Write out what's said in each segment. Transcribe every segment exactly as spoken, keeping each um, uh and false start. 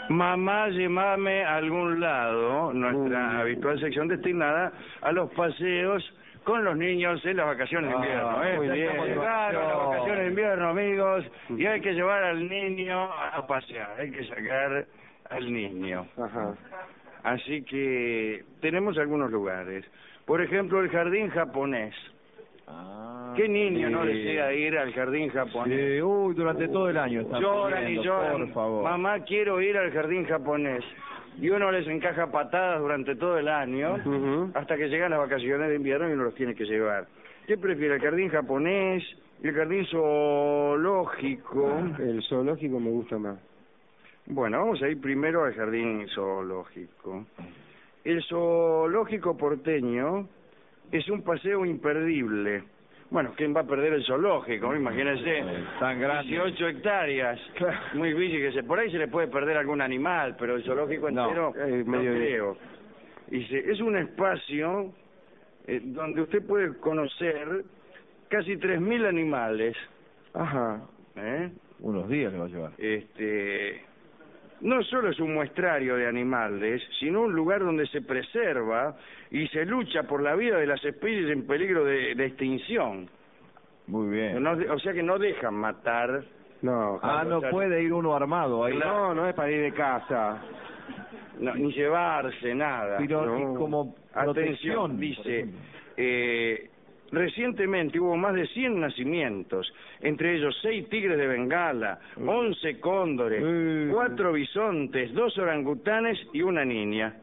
Mamá, llévame a algún lado, nuestra Uy. habitual sección destinada a los paseos con los niños en las vacaciones de Ah, invierno. ¿eh? muy bien. Llegaron las vacaciones de invierno, amigos, y hay que llevar al niño a pasear, hay que sacar al niño. Ajá. Así que tenemos algunos lugares. Por ejemplo, el jardín japonés. Ah, ¿Qué niño no sí. desea ir al jardín japonés? Sí, uy, durante todo el año están Lloran y pidiendo, lloran. por favor. Mamá, quiero ir al jardín japonés. Y uno les encaja patadas durante todo el año, Ujú. hasta que llegan las vacaciones de invierno y uno los tiene que llevar. ¿Qué prefiere, el jardín japonés, el jardín zoológico? El zoológico me gusta más. Bueno, vamos a ir primero al jardín zoológico. El zoológico porteño es un paseo imperdible. Bueno, ¿quién va a perder el zoológico? Imagínense, Tan grande. dieciocho hectáreas, muy bici que se, por ahí se le puede perder algún animal, pero el zoológico No, entero eh, no medio creo. Y se- es un espacio eh, donde usted puede conocer casi tres mil animales, Ajá. ¿eh? Unos días le va a llevar. Este, no solo es un muestrario de animales, sino un lugar donde se preserva y se lucha por la vida de las especies en peligro de, de extinción. Muy bien. No de- o sea que no dejan matar. No, ah, Carlos, no o sea, puede ir uno armado ahí. Claro. No, no es para ir de casa. no, ni llevarse nada. Pero No. y como protección, Atención, por dice, ejemplo. eh, recientemente hubo más de cien nacimientos, entre ellos seis tigres de Bengala, once cóndores, Mm. cuatro bisontes, dos orangutanes y una niña.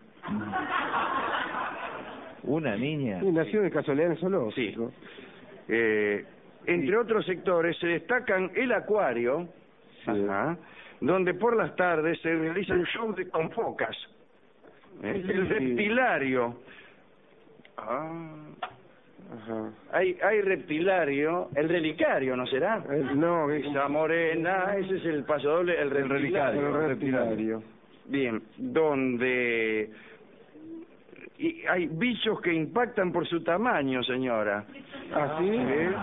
Una niña. Sí, nació de casualidad en el Sí. zoológico. Eh, entre otros sectores se destacan el acuario, Sí. ajá, donde por las tardes se realizan shows de, con focas. Eh, El Sí. reptilario. Ah, Ajá. hay, hay reptilario, el relicario, ¿no será? El- no, es Esa morena, ese es el paso doble, el El relicario. relicario. el reptilario. Bien, donde y hay bichos que impactan por su tamaño, señora. ¿Ah, sí? ¿Eh?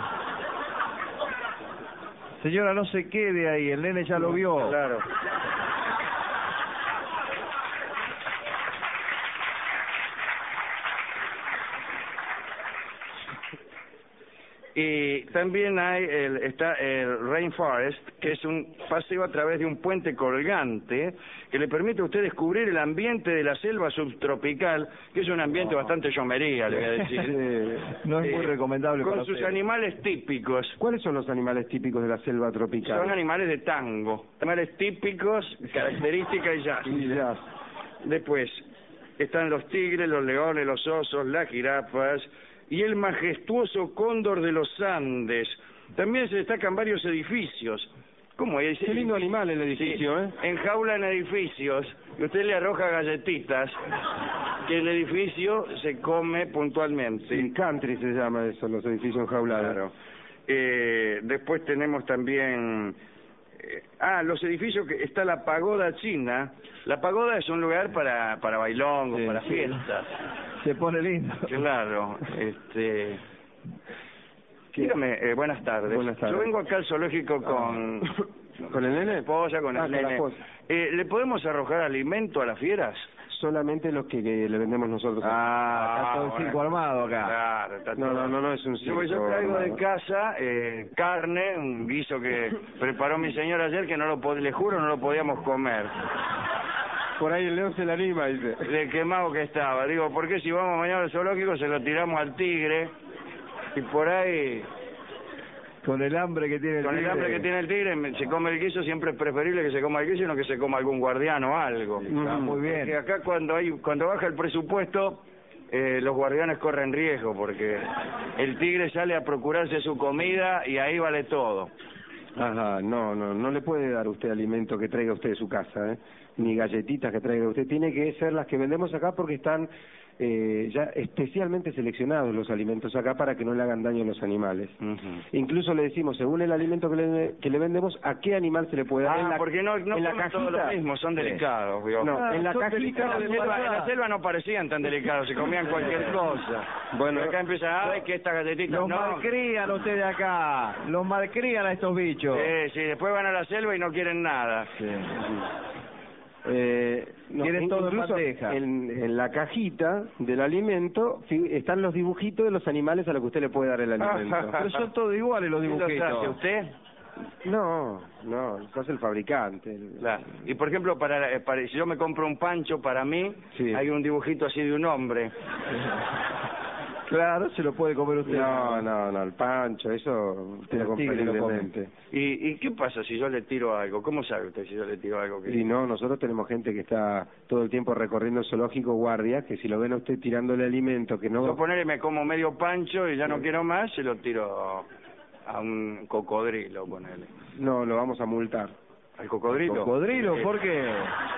Señora, no se quede ahí, el nene ya lo vio. Claro. Y también hay el, está el Rainforest, que es un paseo a través de un puente colgante que le permite a usted descubrir el ambiente de la selva subtropical, que es un ambiente bastante llomería, le voy a decir. Sí. No es muy Eh, recomendable Con para sus usted. animales típicos. ¿Cuáles son los animales típicos de la selva tropical? Son animales de tango, animales típicos, características y jazz. Y ya. Después están los tigres, los leones, los osos, las jirafas y el majestuoso cóndor de los Andes. También se destacan varios edificios. ¿Cómo es? Qué lindo animal el edificio, Sí, ¿eh? enjaulan edificios y usted le arroja galletitas que el edificio se come puntualmente. Sí, country se llama eso, los edificios enjaulados. Claro. Eh, después tenemos también... eh, ah, los edificios que está la pagoda china. La pagoda es un lugar para, para bailongos, Sí, para sí. fiestas. Se pone lindo. Claro, este... Dígame, eh, buenas tardes. Buenas tardes. Yo vengo acá al zoológico con... ¿Con el nene? Mi esposa, con Ah, el con la nene. esposa. Eh, ¿Le podemos arrojar alimento a las fieras? Solamente los que, que le vendemos nosotros. Ah, está todo el bueno. circo armado acá. Claro, está No, todo- no, no, no es un Yo, yo circo traigo de armado. casa eh, carne, un guiso que preparó mi señora ayer que no lo pod- le juro no lo podíamos comer. Por ahí el león se le anima, dice. De quemado que estaba. Digo, ¿por qué si vamos mañana al zoológico se lo tiramos al tigre? Y por ahí, Con el hambre que tiene el con el tigre. hambre que tiene el tigre, me- se come el guiso, siempre es preferible que se coma el guiso y no que se coma algún guardián o algo. Está muy bien. Porque acá cuando hay cuando baja el presupuesto, eh, los guardianes corren riesgo porque el tigre sale a procurarse su comida y ahí vale todo. Ajá, no, no, no le puede dar usted alimento que traiga usted de su casa, ¿eh? Ni galletitas que traiga usted. Tiene que ser las que vendemos acá porque están eh, ya especialmente seleccionados los alimentos acá para que no le hagan daño a los animales. Incluso le decimos, según el alimento que le, que le vendemos, a qué animal se le puede dar. Ah, en la, porque no, no en la comen todo lo cajita. mismo, son delicados. ¿vio? No, Ah, en la son cajita. delicados En la, de selva, en la verdad. selva no parecían tan delicados, se comían cualquier cosa. Bueno, Y acá empieza, ay, que estas galletitas Los no. malcrían ustedes acá. Los malcrían a estos bichos. Sí, sí, después van a la selva y no quieren nada. Sí. Eh, no, Quieren todo en incluso bandeja. en, en la cajita del alimento fi- están los dibujitos de los animales a los que usted le puede dar el alimento. Pero son todos iguales los ¿Qué los hace dibujitos. usted? No, no, eso es el fabricante. Claro. Y por ejemplo, para, eh, para si yo me compro un pancho para mí, Sí. hay un dibujito así de un hombre. Claro, se lo puede comer usted. No, no, no, el pancho, eso usted El lo compra tigre lo come. libremente. ¿Y, ¿Y qué pasa si yo le tiro algo? ¿Cómo sabe usted si yo le tiro algo? Que... Y no, nosotros tenemos gente que está todo el tiempo recorriendo el zoológico, guardia, que si lo ven a usted tirándole alimento que no... Yo ponerle me como medio pancho y ya no quiero más, se lo tiro a un cocodrilo, ponele. No, lo vamos a multar. ¿Al cocodrilo? ¿Cocodrilo? Sí. ¿Por qué?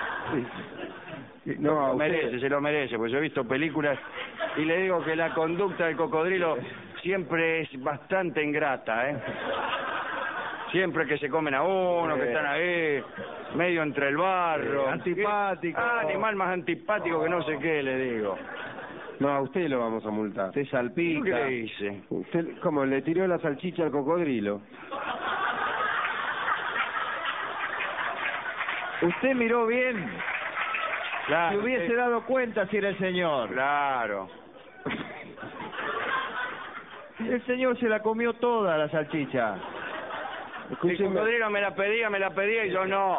No, a lo usted- merece, se lo merece, porque yo he visto películas y le digo que la conducta del cocodrilo siempre es bastante ingrata, ¿eh? Siempre que se comen a uno, que están ahí, medio entre el barro. Eh, antipático. Ah, animal más antipático que no sé qué, le digo. No, a usted lo vamos a multar. Te ¿Qué salpica. le hice? Usted, como le tiró la salchicha al cocodrilo. Usted miró bien. Claro, Se hubiese sí. dado cuenta si era el señor. Claro. El señor se la comió toda la salchicha. El Escúcheme, cocodrilo me la pedía, me la pedía y yo no.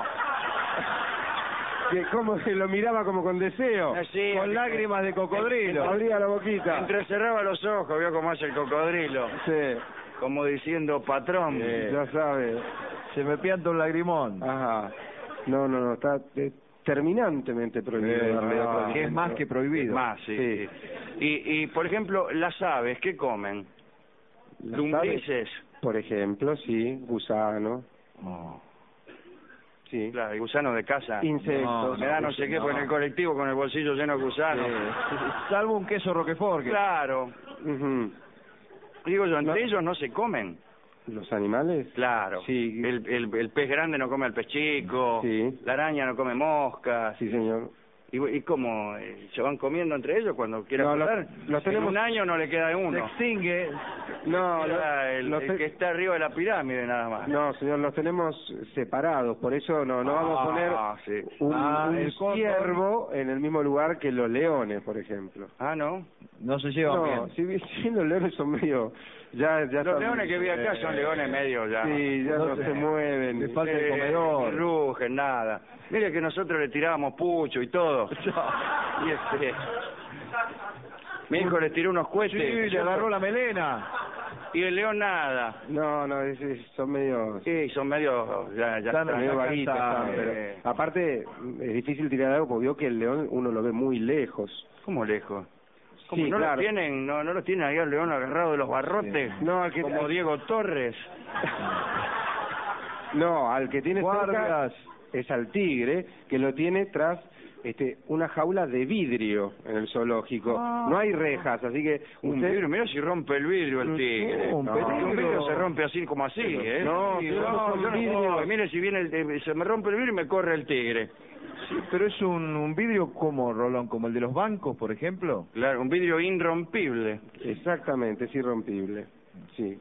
que cómo se lo miraba como con deseo. Así, Con lágrimas de cocodrilo. Abría la boquita. entrecerraba los ojos, vio cómo hace el cocodrilo. Sí, Como diciendo, patrón. ya sabe. Se me pianta un lagrimón. Ajá. No, no, no, está eh, terminantemente prohibido Eh, darle no, otro que es alimento. más que prohibido. Más, sí. Sí. sí. Y, y, por ejemplo, las aves, ¿qué comen? Las Lumbrices. Por ejemplo, sí, gusano, Oh, sí. claro, el gusano de casa. Insectos. No, Me da no sé qué, porque en el colectivo con el bolsillo lleno de gusanos. Salvo un queso roquefort. que- Claro. Ujú. Digo yo, entre No. ellos no se comen. ¿Los animales? Claro. Sí. El, el, el pez grande no come al pez chico. Sí. La araña no come moscas. Sí, señor. ¿Y, y cómo? eh, ¿Se van comiendo entre ellos cuando quieran No, lo- pasar? lo tenemos- En un año no le queda Se uno. extingue. No, Era lo- el, lo el te- que está arriba de la pirámide nada más. no, señor, los tenemos separados, por eso no, no vamos a poner Ah, sí. un, Ah, un el cóndor. ciervo en el mismo lugar que los leones, por ejemplo. Ah, ¿no? No se llevan No, bien. si bien si los leones son medio... Ya, ya Los son- leones que vi acá son leones medio ya. Sí, ya No no, te- se mueven. le falta el Eh, comedor. ni rugen, nada. Mire que nosotros le tirábamos pucho y todo. Y este... Mi hijo le tiró unos Sí, cohetes. le agarró la melena. Y el león nada. No, no, es- es- son medio... Sí, son medio... Ya, ya Están están, medio acá vaguitos, está, están, pero eh. aparte es difícil tirar algo porque vio que el león uno lo ve muy lejos. ¿Cómo lejos? ¿Cómo Sí, no claro. lo tienen? No, no lo tienen ahí al león agarrado de los barrotes. No, al que Como Diego Torres. no, al que tiene cerca Guardias. es al tigre que lo tiene tras este una jaula de vidrio en el zoológico. Ah. No hay rejas, así que Un usted vidrio, mira si rompe el vidrio el tigre. No, un No, peligro. un vidrio se rompe así como así, ¿eh? No, Sí, pero no, son yo no vidrios. puedo. Mire si viene el, eh, se me rompe el vidrio y me corre el tigre. Sí, pero es un, un vidrio como, Rolón, como el de los bancos, por ejemplo. Claro, un vidrio irrompible. exactamente, es irrompible. Sí.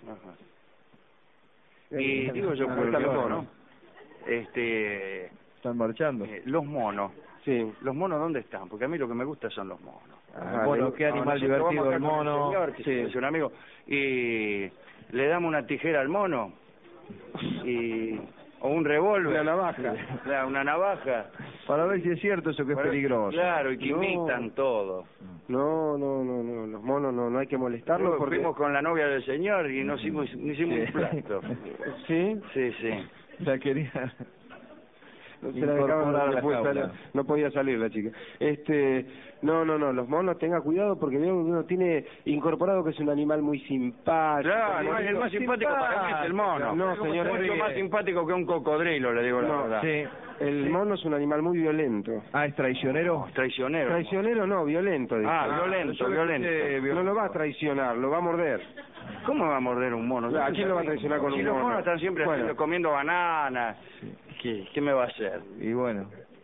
Y Eh, digo yo, ah, por están los ejemplo, monos. ¿no? Este, Están marchando. eh, los monos. Sí. ¿Los monos dónde están? Porque a mí lo que me gusta son los monos. Ah, bueno, le- qué animal Nosotros divertido vamos acá el con mono. señor, que es un amigo, y le damos una tijera al mono, y o un revólver. Una navaja. Claro, una navaja. Para ver si es cierto eso que es Para- peligroso. Claro, y que No. imitan todo. No, no, no, no, los monos no, no hay que molestarlos Luego porque... fuimos con la novia del señor y nos hicimos, hicimos un plato. ¿Sí? Sí, sí. La quería. No, se la dejaban, Incorporar a no, la puede jaula. salir- no podía salir la chica. Este, no, no, no, los monos tenga cuidado porque veo que uno tiene incorporado que es un animal muy simpático. Claro, el más simpático para mí es el mono. No, señor Mucho Enrique. más simpático que un cocodrilo, le digo la No, verdad. Sí. El mono es un animal muy violento. Ah, es traicionero. Traicionero. Traicionero no, violento. dice. Ah, violento, yo le violento. escuché No lo va a traicionar, lo va a morder. ¿Cómo va a morder un mono? ¿A quién lo va a traicionar con si un los mono? monos están siempre Bueno. haciendo- comiendo bananas, ¿qué, ¿qué me va a hacer? Y bueno.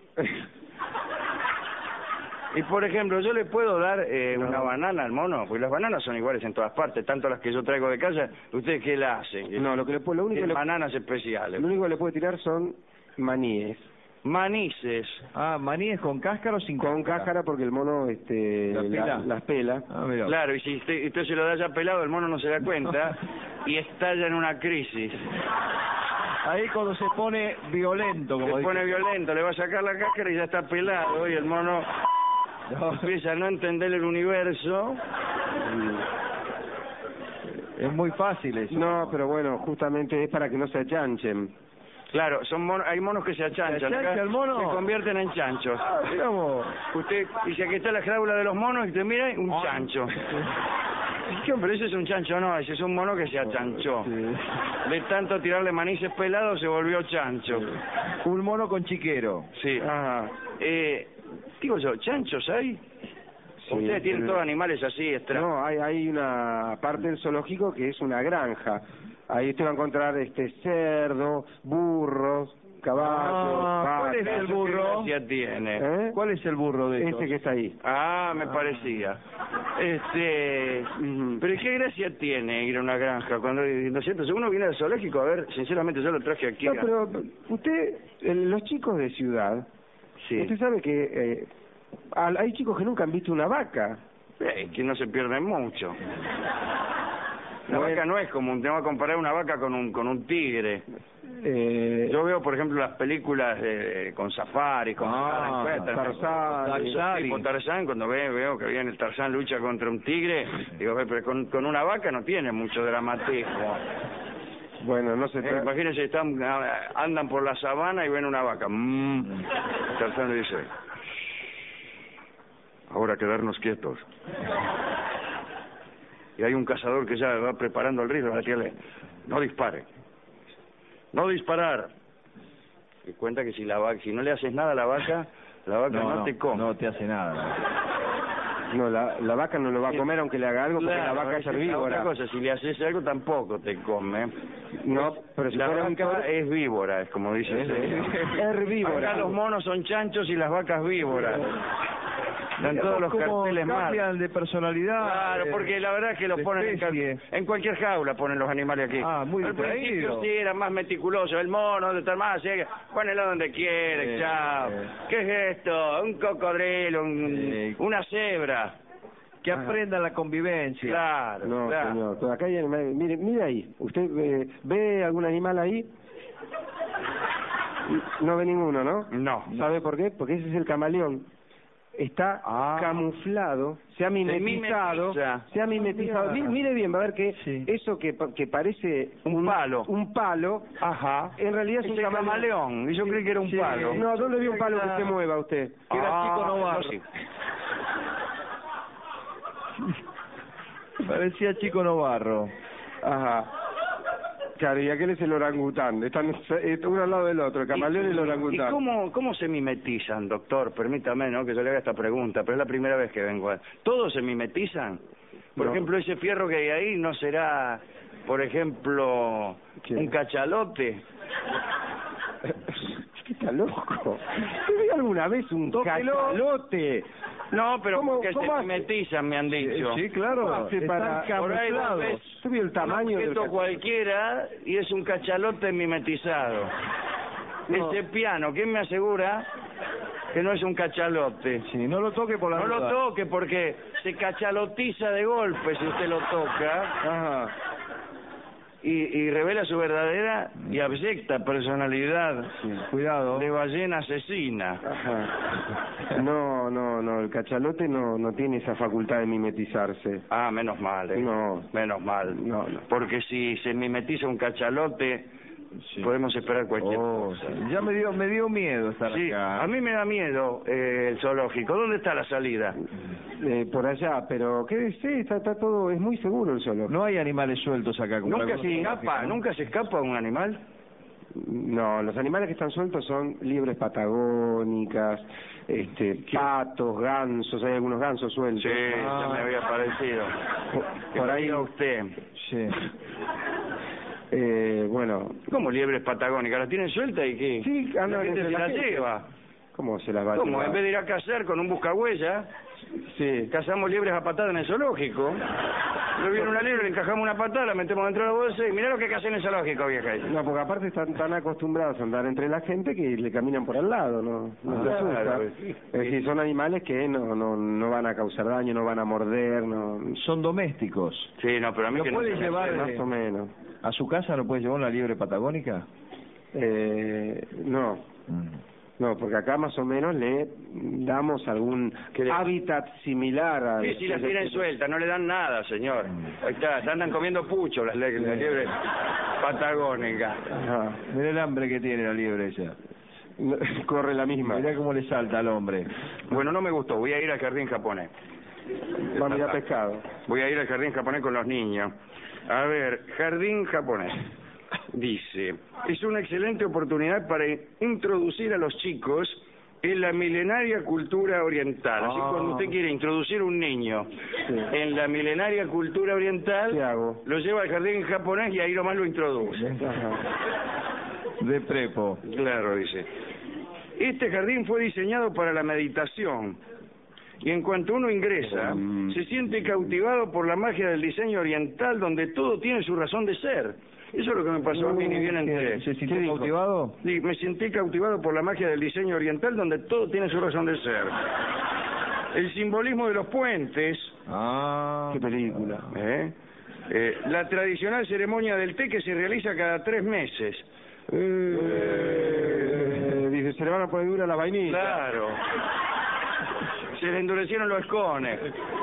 Y por ejemplo, yo le puedo dar eh, No. una banana al mono, porque las bananas son iguales en todas partes, tanto las que yo traigo de casa, ¿ustedes qué la hacen? No, lo que le puede, lo único que Tienen le, bananas especiales. lo único que le puede tirar son maníes. manices. Ah, maníes con cáscara o sin Con cáscara. cáscara porque el mono este ¿Las pela? la- las pela. Ah, mira. Claro, y si usted, usted se lo da ya pelado, el mono no se da cuenta y estalla en una crisis. Ahí cuando se pone violento, como Se dice. pone violento, le va a sacar la cáscara y ya está pelado y el mono No, empieza a no entender el universo. es muy fácil eso. No, pero bueno, justamente es para que no se achanchen. Claro, son monos, hay monos que se achanchan. ¿Se achancha acá el mono? Se convierten en chanchos. Ah, digamos. Usted dice, aquí está la jaula de los monos y usted mira, un chancho. ¿Qué, pero ese es un chancho, no, ese es un mono que se achanchó. Sí. De tanto tirarle manices pelados se volvió chancho. Un mono con chiquero. Sí. Ajá. Eh, digo yo, ¿chanchos hay? Sí, Ustedes tienen pero- todos animales así, extraños. No, hay, hay una parte del zoológico que es una granja. Ahí usted va a encontrar este cerdo, burros, caballos, Ah, ¿cuál es vacas. el burro? ¿Qué gracia tiene? ¿Eh? ¿Cuál es el burro de estos? Ese que está ahí. Ah, me parecía. Este, Ujú. pero ¿y qué gracia tiene ir a una granja cuando, ¿no es cierto? Si uno viene al zoológico, a ver, sinceramente yo lo traje aquí. No, pero usted, el- los chicos de ciudad, Sí. usted sabe que eh, al- hay chicos que nunca han visto una vaca. Eh, que no se pierden mucho. La Bueno. vaca no es común, tengo que comparar una vaca con un con un tigre. Eh, Yo veo, por ejemplo, las películas de, con safari, con Ah, Tarzán, Tarzán, tipo Tarzán, cuando veo, veo que viene el Tarzán lucha contra un tigre, digo, ve, pero con, con una vaca no tiene mucho dramatismo. bueno, no se Eh, trata... imagínense, están, ah, andan por la sabana y ven una vaca. Mm. Tarzán le dice, ahora quedarnos quietos. Y hay un cazador que ya va preparando el río, decirle, no dispare, no disparar. Y cuenta que si la vaca, si no le haces nada a la vaca, la vaca no, te come. No te hace nada. No, la, la vaca no lo va a comer aunque le haga algo porque Claro, la vaca es esa herbívora. otra cosa, si le haces algo tampoco te come. No, pero si La fuera un vaca toro- es víbora, es como dice usted. herbívora. Acá los monos son chanchos y las vacas víboras. Están todos los ¿Cómo carteles mal. cambian de personalidad? Claro, eh, porque la verdad es que los de ponen en, especie. ca- en cualquier jaula, ponen los animales aquí. Ah, muy Al principio distraído. sí era más meticuloso, el mono, donde está más, sí, pónelo donde quiere, Sí, chao. sí. ¿Qué es esto? Un cocodrilo, un- Sí. una cebra. Que aprendan la convivencia. Claro, No, claro. señor, pero acá hay animales. Mire, mire ahí. ¿Usted eh, ve algún animal ahí? No ve ninguno, ¿no? No. ¿Sabe por qué? Porque ese es el camaleón. Está Ah. camuflado, se ha mimetizado, mimetiza. se ha mimetizado. Mi- Mire bien, va a ver que Sí. eso que, pa- que parece Un palo. un palo, Ajá. en realidad es Es un el camaleón. camaleón, y yo creí que era un Sí. palo. No, ¿dónde vio un palo que se mueva usted? Que era Ah, Chico Novarro. no, sí. Parecía Chico Novarro. Ajá. Claro, y aquel es el orangután. Están eh, uno al lado del otro, el camaleón y, el ¿Y orangután. cómo, cómo se mimetizan, doctor? Permítame, ¿no?, que yo le haga esta pregunta, pero es la primera vez que vengo. a- ¿Todos se mimetizan? Por No. ejemplo, ese fierro que hay ahí, ¿no será, por ejemplo, ¿Qué? un cachalote? ¿Qué está loco? ¿Te vi alguna vez un Tóquelo. cachalote? No, pero ¿Cómo- que cómo se hace? mimetizan, me han dicho. Sí, claro. ¿Cómo hace Están para- Por ahí vos camuflados. ves ¿Usted vio el tamaño un del objeto cachalote? cualquiera y es un cachalote mimetizado. No. Ese piano, ¿quién me asegura que no es un cachalote? Sí, no lo toque por la No lo duda. toque porque se cachalotiza de golpe si usted lo toca Ajá. y, y revela su verdadera y abyecta personalidad Cuidado. de ballena asesina. Ajá. No, no, no, el cachalote no, no tiene esa facultad de mimetizarse. Ah, menos mal, eh. No. Menos mal. No, no. Porque si se mimetiza un cachalote, Sí. podemos esperar cualquier Oh, cosa. sí. Ya me dio, me dio miedo estar Sí, acá. a mí me da miedo eh, el zoológico. ¿Dónde está la salida? Eh, por allá, pero quédese, está, está todo, es muy seguro el zoológico. No hay animales sueltos acá. como ¿Nunca algunos se escapa? zoológicos, ¿no? ¿Nunca se escapa un animal? No, los animales que están sueltos son liebres patagónicas, este, patos, gansos, hay algunos gansos sueltos. Sí, ya me había parecido. Por, por ahí, Diga usted. Sí. eh, bueno, ¿Cómo liebres patagónicas? ¿Las tienen sueltas y qué? sí, La andan gente entre se la las gente. lleva. ¿Cómo se las va a ¿Cómo? llevar? En vez de ir a cazar con un buscahuella, Sí. cazamos liebres a patada en el zoológico. Nos viene una liebre, le encajamos una patada, la metemos dentro de la bolsa y mirá lo que cazé en el zoológico, vieja. No, porque aparte están tan acostumbrados a andar entre la gente que le caminan por al lado, ¿no? No se Ah, asusta. claro. Es decir, son animales que no, no, no van a causar daño, no van a morder, no... Son domésticos. Sí, no, pero a mí ¿Lo que no puede se me llevar hace- Más o menos. a su casa? ¿No puede llevar una liebre patagónica? Eh, no, no, porque acá más o menos le damos algún ¿Qué le- hábitat similar a... Sí, sí, las tienen sueltas, no le dan nada, señor. Ahí está, se andan comiendo pucho las, le- las liebres patagónicas. Ajá. Mira el hambre que tiene la liebre ella. No, corre la misma. Mirá cómo le salta al hombre. Bueno, no me gustó, voy a ir al jardín japonés. Va a mirar pescado. Voy a ir al jardín japonés con los niños. A ver, jardín japonés. Dice, es una excelente oportunidad para introducir a los chicos en la milenaria cultura oriental. Así Ah. cuando usted quiere introducir un niño Sí. en la milenaria cultura oriental, ¿Qué hago? lo lleva al jardín japonés y ahí nomás lo introduce. Ajá. De prepo. Claro, dice. Este jardín fue diseñado para la meditación. Y en cuanto uno ingresa, Mm. se siente cautivado por la magia del diseño oriental, donde todo tiene su razón de ser. Eso es lo que me pasó a mí, ni bien entré. ¿Se sintió ¿Qué dijo? cautivado? Sí, me sentí cautivado por la magia del diseño oriental, donde todo tiene su razón de ser. El simbolismo de los puentes, Ah. Qué película. ¿eh? Eh, la tradicional ceremonia del té que se realiza cada tres meses. Eh, dice, se le van a poner dura la vainilla. Claro. Se le endurecieron los escones.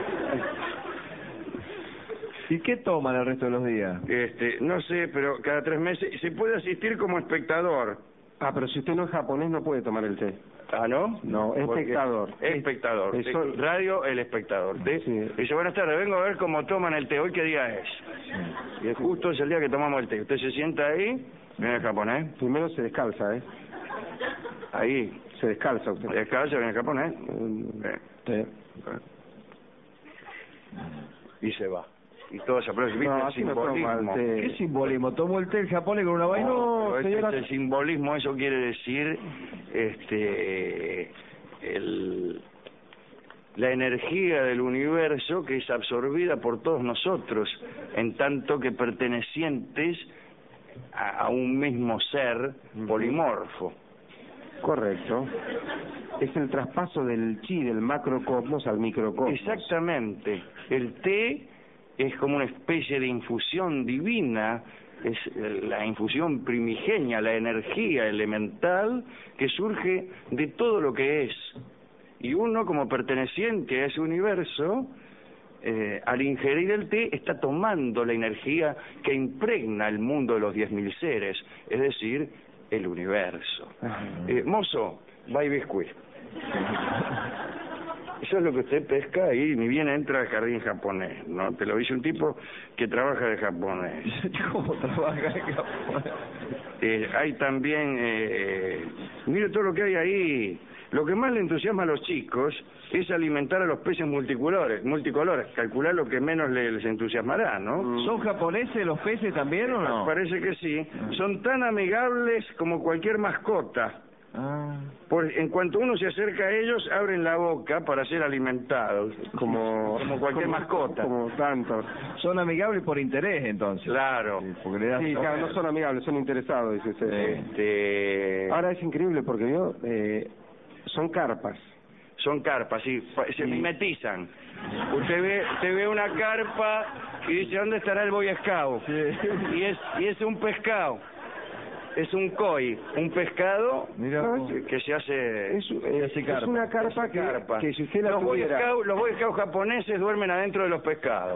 ¿Y qué toman el resto de los días? Este, no sé, pero cada tres meses se puede asistir como espectador. Ah, pero si usted no es japonés no puede tomar el té. Ah, ¿no? No, Porque- espectador. Espectador. Eso- Sí, Radio El Espectador. ¿sí? Sí. Dice, buenas tardes, vengo a ver cómo toman el té. ¿Hoy qué día es? Y es justo es el día que tomamos el té. Usted se sienta ahí, viene el japonés, Primero se descalza, ¿eh? ahí, Se descalza usted. descalza, viene el japonés, Mm, eh, sí. y se va. Y todo se aplaude. ¿Viste No, el así no toma el simbolismo? té. ¿Qué simbolismo? ¿Tomó el té el japonés con una vaina? No, este, señora- este simbolismo, eso quiere decir este el, la energía del universo que es absorbida por todos nosotros, en tanto que pertenecientes a, a un mismo ser polimorfo. Correcto. Es el traspaso del chi, del macrocosmos al microcosmos. Exactamente. El té es como una especie de infusión divina, es eh, la infusión primigenia, la energía elemental que surge de todo lo que es. Y uno, como perteneciente a ese universo, eh, al ingerir el té, está tomando la energía que impregna el mundo de los diez mil seres, es decir, el universo. Eh, mozo, va y biscuit. Eso es lo que usted pesca ahí, ni bien entra al jardín japonés, ¿no? Te lo dice un tipo que trabaja de japonés. ¿Cómo trabaja el japonés? Eh, hay también, eh, mire todo lo que hay ahí. Lo que más le entusiasma a los chicos es alimentar a los peces multicolores, multicolores, calcular lo que menos les entusiasmará, ¿no? ¿Son japoneses los peces también o no? Parece que sí. Son tan amigables como cualquier mascota. Ah. Por, en cuanto uno se acerca a ellos, abren la boca para ser alimentados, Como, como cualquier como- mascota. Como tanto. Son amigables por interés, entonces. Claro. Sí, porque le das- Sí, claro, no son amigables, son interesados, dice usted. Este, Ahora es increíble porque yo, eh, son carpas. son carpas, sí, pa- se Sí. mimetizan. Usted ve, usted ve una carpa y dice, ¿dónde estará el Boy Scout? Y es, y es un pescado. Es un koi, un pescado Mira, No, vos. es- que se hace... Es, eh, hace es carpa. una carpa que, carpa. que si usted la los, Boy tuviera... Scout, los Boy Scout japoneses duermen adentro de los pescados.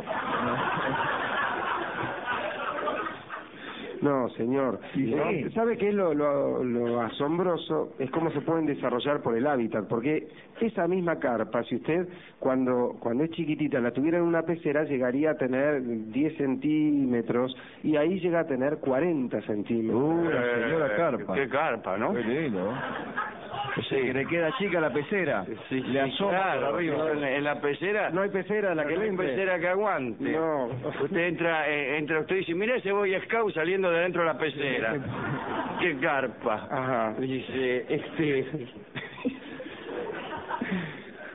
No, señor. Sí, No, sí. ¿Sabe qué es lo, lo, lo asombroso? Es cómo se pueden desarrollar por el hábitat, porque esa misma carpa, si usted cuando cuando es chiquitita la tuviera en una pecera, llegaría a tener diez centímetros y ahí llega a tener cuarenta centímetros. Uh, la señora carpa. Qué carpa, ¿no? Qué lindo. Sí. Que le queda chica la pecera. Sí, le sí, asoma claro, por arriba. En, en la pecera... No hay pecera la que no le hay entre. pecera que aguante. No. Usted entra, eh, entra usted dice, mira ese Boy Scout saliendo de dentro de la pecera. Qué carpa. Ajá. Dice, este...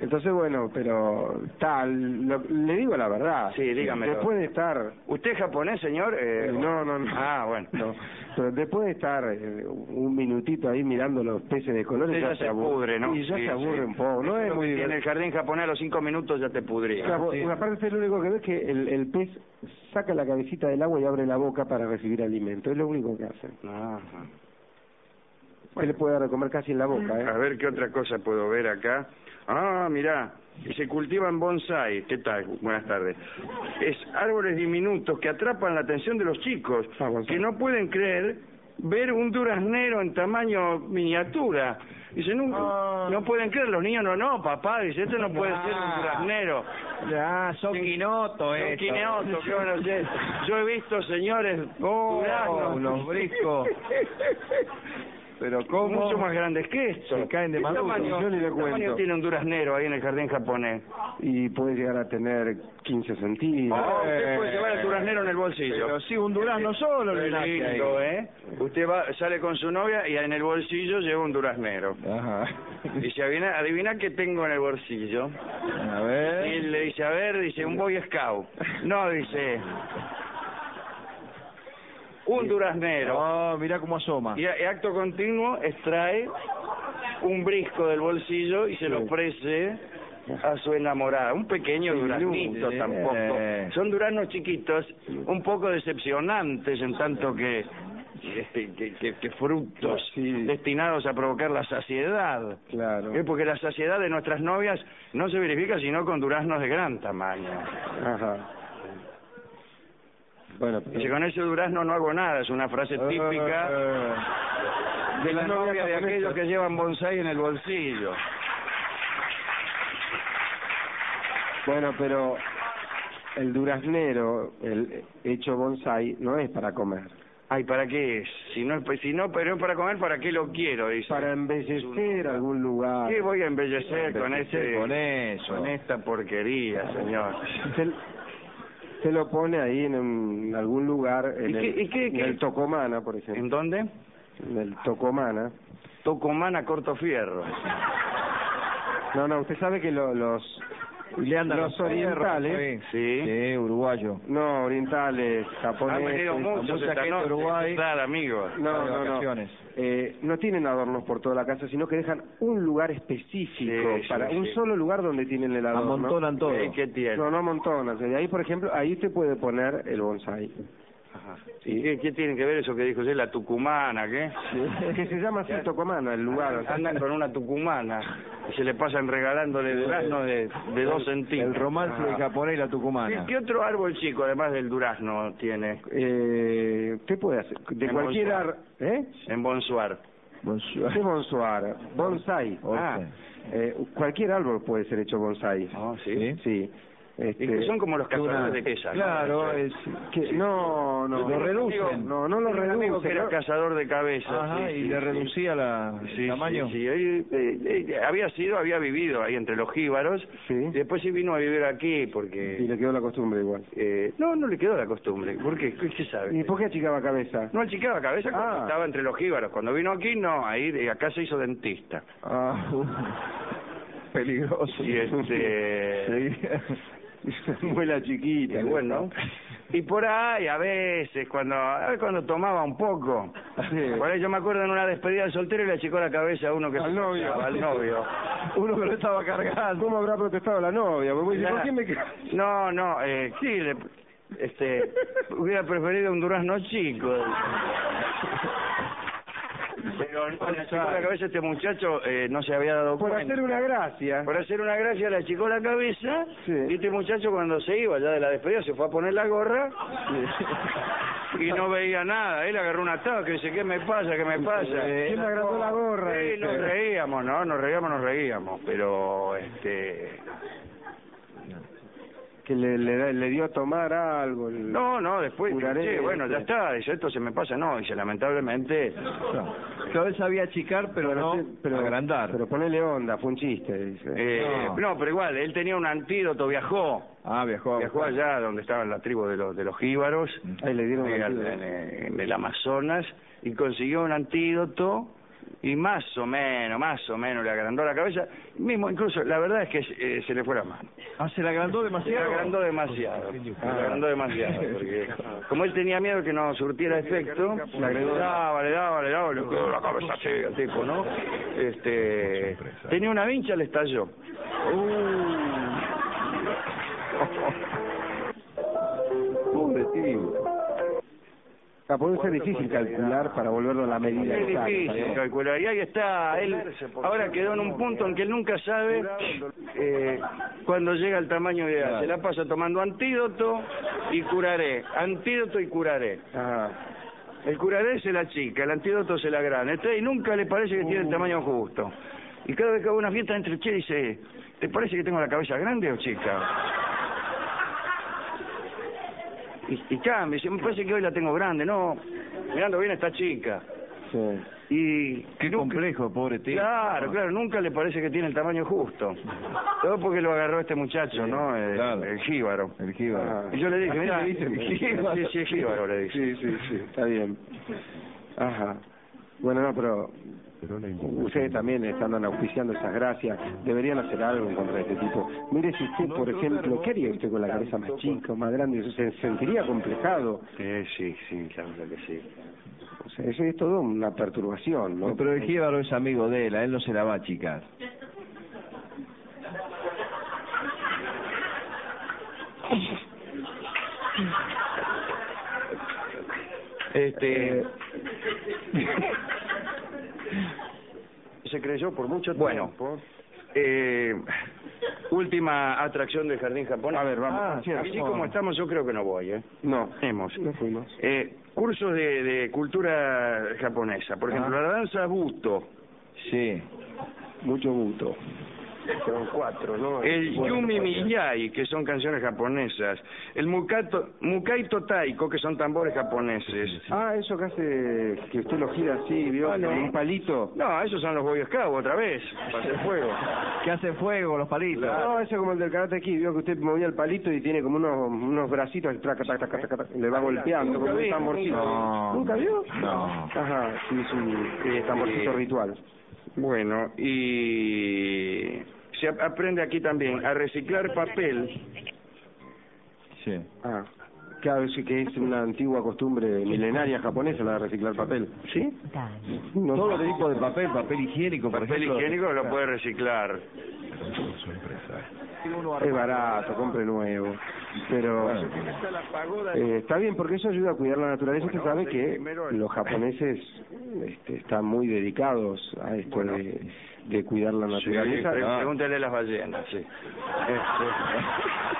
Entonces, bueno, pero tal, lo, le digo la verdad. Sí, dígame. Después de estar... ¿Usted es japonés, señor? Eh, no, no, no. Ah, bueno. No. Pero después de estar eh, un minutito ahí mirando los peces de colores, ya, ya se pudre, ¿no? Y ya sí, se aburre sí. un poco. No Eso es lo muy que divertido. En el jardín japonés a los cinco minutos ya te pudría. Claro, Sí. una parte es lo único que ves que el, el pez saca la cabecita del agua y abre la boca para recibir alimento. Es lo único que hace. Ajá. Usted le puede dar de comer casi en la boca, ¿eh? A ver qué otra cosa puedo ver acá. Ah, mirá, se cultivan bonsai. ¿Qué tal? Buenas tardes. Es árboles diminutos que atrapan la atención de los chicos, Ah, bonsai. que no pueden creer ver un duraznero en tamaño miniatura. Dicen, no, Ah. no pueden creer, los niños no, no, papá, dice, este no puede Ah. ser un duraznero. Ya, son quinotos, Son esto. quineotos, yo no sé. Yo he visto, señores, Oh, duraznos. los briscos. Pero cómo Mucho más grandes que esto. se caen de ¿Qué maduro. tamaño, Yo ni le qué tamaño cuento. tiene un duraznero ahí en el jardín japonés? Y puede llegar a tener quince centímetros. Oh, usted puede llevar el duraznero en el bolsillo. Pero sí, un durazno solo Qué le nace lindo, ahí. ¿eh? Usted va, sale con su novia y en el bolsillo lleva un duraznero. Ajá. Dice, adivina, adivina qué tengo en el bolsillo. A Y ver. él le dice, a ver, dice, un Boy Scout. No, dice, un duraznero. Oh, mirá cómo asoma. Y, a- y acto continuo extrae un brisco del bolsillo y se lo Sí. ofrece a su enamorada. Un pequeño Sí, duraznito sí. tampoco. Son duraznos chiquitos, un poco decepcionantes en tanto que, que, que, que- que frutos Sí. destinados a provocar la saciedad. Claro. Eh, Porque la saciedad de nuestras novias no se verifica sino con duraznos de gran tamaño. Ajá. Bueno, pero... Dice, con ese durazno no hago nada, es una frase típica Eh, de la novia de japonesa. aquellos que llevan bonsai en el bolsillo. Bueno, pero el duraznero, el hecho bonsai, no es para comer. Ay, ¿para qué es? Si no, es- si no, pero es para comer, ¿para qué lo quiero? Dice. Para embellecer algún lugar. ¿Qué voy a embellecer con Embellecer este, con eso. con esta porquería, señor? Se, se lo pone ahí en, un- en algún lugar, en, ¿Y el, qué- y qué- en qué? el Tocomana, por ejemplo. ¿En dónde? En el Tocomana. Tocomana Cortofierro. No, no, usted sabe que lo- los... le andan los orientales, Sí. Sí, uruguayo. no, orientales, Han japoneses... venido muchos mucha esta gente noche. de Uruguay. ¿Qué tal, amigos? No, de no, no. vacaciones. Eh, no tienen adornos por toda la casa, sino que dejan un lugar específico, Sí, sí, para sí. un solo lugar donde tienen el adorno. Amontonan todo. ¿Y qué tiene? No, no amontonan. Y ahí, por ejemplo, ahí usted puede poner el bonsai. Ajá. ¿Y qué, qué tiene que ver eso que dijo usted, la tucumana, qué? Que se llama así Tocomana, el lugar. Andan con una tucumana y se le pasan regalándole durazno de, de dos centímetros. El romance del japonés y la ¿Qué, tucumana. qué otro árbol chico, además del durazno, tiene Eh, usted puede hacer, de En cualquier Bonsoir. ar... ¿Eh? en Bonsoir? ¿Qué bonsoir? Bonsai. Ah. Eh, cualquier árbol puede ser hecho bonsai. Oh, ¿sí? ¿Sí? Sí. Este, Y que son como los cazadores una- de quesas. Claro, es, que, no, no. Yo Lo tengo un reducen. amigo- No, no lo tengo un amigo reducen. que era ¿no? cazador de cabezas. ajá, sí, y sí, le sí. reducía la, Sí, el tamaño. sí, sí. Él, eh, eh, había sido, había vivido ahí entre los jíbaros. Sí. Y después sí vino a vivir aquí Y porque... le quedó la costumbre igual. eh, no, no le quedó la costumbre. ¿Por qué? ¿Qué se sabe? ¿Y por qué achicaba cabeza? No achicaba cabeza cuando Ah. estaba entre los jíbaros. Cuando vino aquí, no. Ahí, eh, acá se hizo dentista. Ah, Peligroso. Y este... muela chiquita. Y bueno, y por ahí a veces cuando a ver, cuando tomaba un poco, Sí. por ahí yo me acuerdo en una despedida de soltero y le achicó la cabeza a uno que Al se novio. casaba, al novio. Uno que lo estaba cargando. ¿Cómo habrá protestado la novia? Porque dice, Nah. ¿por qué me queda? No, no, eh, sí, le- este, hubiera preferido un durazno chico. Pero no, le achicó la cabeza a este muchacho, eh, no se había dado Por cuenta. hacer una gracia. Por hacer una gracia le achicó la cabeza Sí. y este muchacho cuando se iba ya de la despedida se fue a poner la gorra y no veía nada. Él agarró un ataque y dice, ¿qué me pasa? ¿Qué me pasa? ¿Quién me agrandó la gorra? Sí, Dice. nos reíamos, ¿no? Nos reíamos, nos reíamos, pero este... Que le, le, le dio a tomar algo. el- No, no, después, Curaré, che, bueno, ya este. está, dice, esto se me pasa, no, dice, lamentablemente... Claro, él sabía achicar, pero no sí, pero, agrandar. Pero ponele onda, fue un chiste, dice. Eh, No. no, pero igual, él tenía un antídoto, viajó, Ah, viajó. a viajó buscar. allá donde estaba la tribu de los, de los jíbaros, Ahí le dieron eh, un al- antídoto. en, en el Amazonas, y consiguió un antídoto y más o menos, más o menos le agrandó la cabeza, mismo incluso, la verdad es que eh, se le fue la mano. Ah, ¿se le agrandó Se demasiado? le agrandó demasiado, se le agrandó demasiado, porque como él tenía miedo que no surtiera efecto, le daba, le daba, le daba, le quedó la cabeza así al tipo, ¿no? Este, tenía una vincha, le estalló. Pobre tío. Ah, puede ser difícil calcular para volverlo a la medida Es exacta, difícil ¿no? calcular, y ahí está, él ahora quedó en un punto en que él nunca sabe eh, cuando llega el tamaño ideal. Claro. Se la pasa tomando antídoto y curaré, antídoto y curaré. Ajá. El curaré se la chica, el antídoto se la grana, y nunca le parece que tiene el tamaño justo. Y cada vez que hago una fiesta entre che dice, ¿te parece que tengo la cabeza grande o chica? Y, y cambia, dice, me parece que hoy la tengo grande, no, mirando bien está chica. Sí. Y Qué nunca- complejo, pobre tío. Claro, claro, nunca le parece que tiene el tamaño justo. Todo porque lo agarró este muchacho, ¿no? El, claro. el jíbaro. El jíbaro. Y yo le dije, mira, ¿Le dicen jíbaro? sí, sí, jíbaro le dije. Sí, sí, sí, está bien. Ajá. Bueno, no, pero ustedes también están auspiciando esas gracias, deberían hacer algo en contra de este tipo. Mire, si usted, por ejemplo, ¿qué haría usted con la cabeza más chica o más grande? ¿Se sentiría complejado? Eh, sí, sí, la verdad que sí. O sea, eso es todo una perturbación, ¿no? Pero el jíbaro es amigo de él, a él no se la va a achicar. Este... se creyó por mucho Bueno. tiempo. Eh, última atracción del jardín japonés. A ver, vamos. Ah, Sí, así vamos. como estamos, yo creo que no voy, ¿eh? No, Hemos. no fuimos. Eh, cursos de, de cultura japonesa. Por ejemplo, Ah. la danza Buto, Sí. Mucho gusto. Son cuatro, ¿no? el Bueno, Yumi cuatro. Miyai, que son canciones japonesas, el Mukato, Mukaito Taiko, que son tambores japoneses. Ah, eso que hace, que usted lo gira así, ¿vio? Ah, no. Con un palito. No, esos son los Boy Scouts otra vez, para hacer fuego. Que hace fuego, los palitos. No, eso es como el del Karate Kid, vio que usted movía el palito y tiene como unos, unos bracitos, traca, taca, taca, taca, taca, le va golpeando Nunca como vi, un tamborcito. no. ¿Nunca vio? No. Ajá, sí, es un eh, tamborcito Sí. ritual. Bueno, y se ap- aprende aquí también a reciclar papel. Sí. Ah, claro, sí que es una antigua costumbre milenaria japonesa la de reciclar papel. ¿Sí? No, Todo tipo de papel, papel higiénico, por Papel ejemplo. higiénico lo puede reciclar. es barato, compre nuevo. Pero eh, está bien porque eso ayuda a cuidar la naturaleza. Usted sabe que los japoneses este, están muy dedicados a esto de, de cuidar la Sí, naturaleza. pre- Ah. pregúntele a las ballenas, sí. Este,